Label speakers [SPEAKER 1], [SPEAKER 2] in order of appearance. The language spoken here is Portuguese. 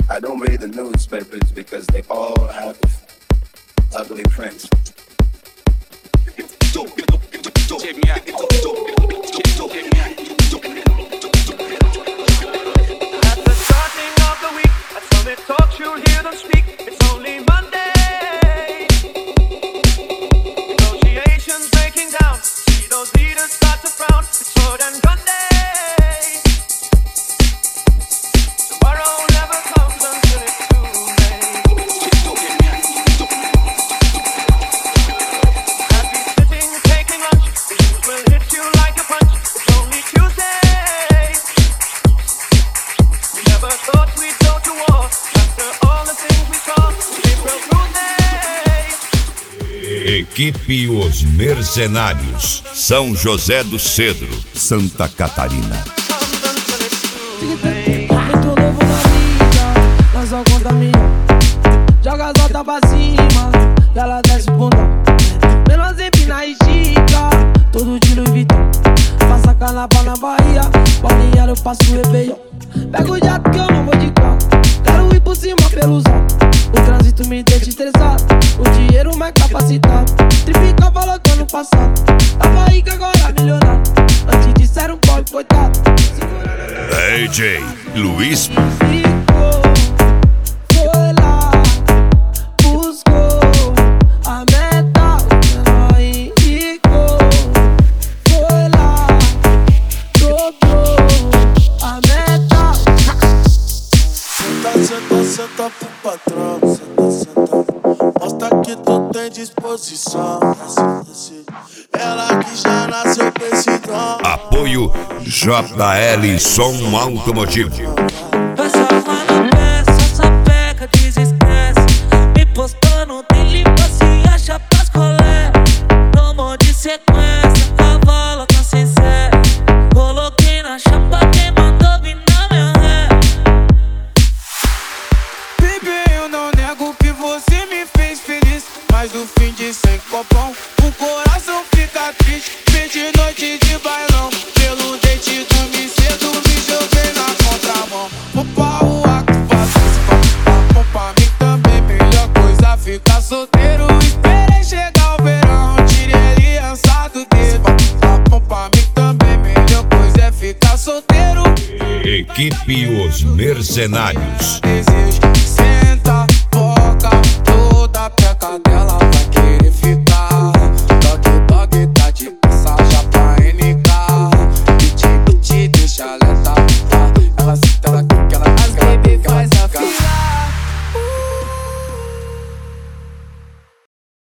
[SPEAKER 1] I don't read the newspapers because they all have ugly prints.
[SPEAKER 2] At the starting of the week, at Sunday talks you'll hear them speak. It's only Monday. Negotiations breaking down. See those leaders start to frown. It's sword and gun day. Tomorrow never comes until it's too late. Happy sitting, taking lunch. The news will hit you like a punch. It's only Tuesday. We never thought we'd go to war. After all the things we saw, April Fool's Day.
[SPEAKER 3] Equipe Os Mercenários, São José do Cedro, Santa Catarina.
[SPEAKER 4] Muito novo na vida, nós só conta minha. Joga as notas pra cima, e ela desce o bundão. Menos empina e estica, todo de Louis Vuitton. Passa carnaval na Bahia, Balneário eu passo o Réveillon. Pego o jato que eu não vou de carro, quero ir por cima pelos altos. O trânsito me deixa estressado, o dinheiro mais capacitado. Triplica valor do ano passado, tava rico agora milionário. Antes disseram pobre coitado.
[SPEAKER 3] DJ Luiz
[SPEAKER 4] Ficou, foi lá, buscou a meta, o menor enricou. Foi lá, dobrou a meta.
[SPEAKER 5] Senta pro patrão, senta. Mostra que tu tem disposição. Ela que já nasceu com esse dom.
[SPEAKER 3] Apoio JL Som Automotivo.
[SPEAKER 6] Passa uma na peça, só pega, desestresse. Me postou no dele, se acha pras colé. Tomou de sequência, cavalo tá sem sé. Coloquei na chapa, quem mandou vir na minha ré.
[SPEAKER 5] Baby, eu não nego que você me fez feliz. Mas no fim de sem copão, o coração fica triste. Fim de noite de bailão, pelo dente dormi cedo, me joguei na contramão. Opa, o acto faz isso, pra mim também. Melhor coisa ficar solteiro. Esperei chegar o verão, tirei aliança do dedo. Pra mim também, melhor coisa é ficar solteiro.
[SPEAKER 3] Equipe Os Mercenários.
[SPEAKER 5] Desejo